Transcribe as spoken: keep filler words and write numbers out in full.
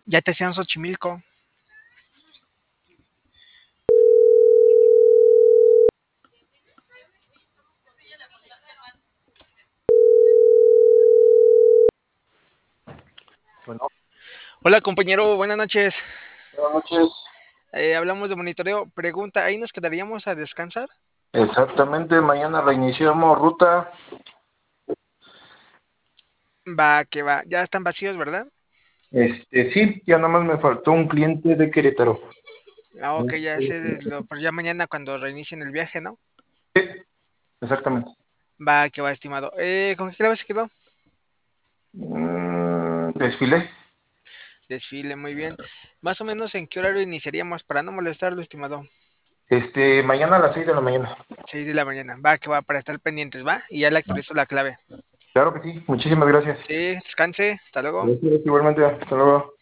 Ya te hacían Xochimilco. Bueno, Hola compañero, buenas noches. buenas noches. Eh, hablamos de monitoreo. Pregunta, ¿ahí nos quedaríamos a descansar? Exactamente, mañana reiniciamos ruta. Va, que va. Ya están vacíos, ¿verdad? Este, sí, ya nada más me faltó un cliente de Querétaro. Ah, ok, ya sé, lo, pero ya mañana cuando reinicien el viaje, ¿no? Exactamente. Va, que va, estimado. Eh, ¿con qué clave se quedó? Mm, desfile. Desfile, muy bien. Más o menos en qué horario iniciaríamos para no molestarlo, estimado. Este, mañana a las seis de la mañana. Seis de la mañana. Va, que va, para estar pendientes, ¿va? Y ya le actualizo la clave. Claro que sí, muchísimas gracias. Sí, descanse. Hasta luego. Gracias, igualmente, hasta luego.